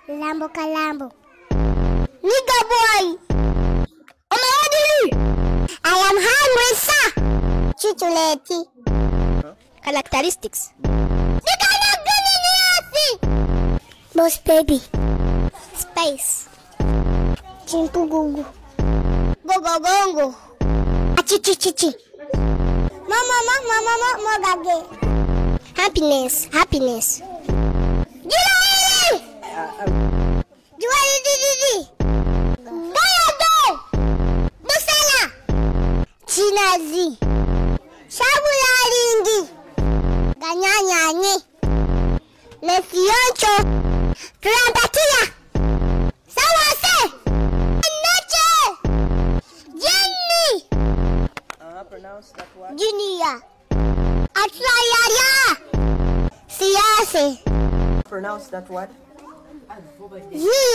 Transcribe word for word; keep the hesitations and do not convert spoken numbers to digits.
Lambo kalambo. Nigga boy. Am I ready? I am hungry, sir. Chichuleti. Huh? Characteristics. Boss baby. Space. Chimpugungu. Gogogongo. Achichichichi. Mama, mama, mama, mama, mama. Happiness, happiness. Juwali! Juwali di di di. Bayado! Busala! Chinazi. Shabularingi. Ganyanyanye. Lefioncho. Krampatia. Sawase. Nache. Jenny. Uh, pronounce that word. Junior. Atrayaya. Siyase. Pronounce that word. Yi.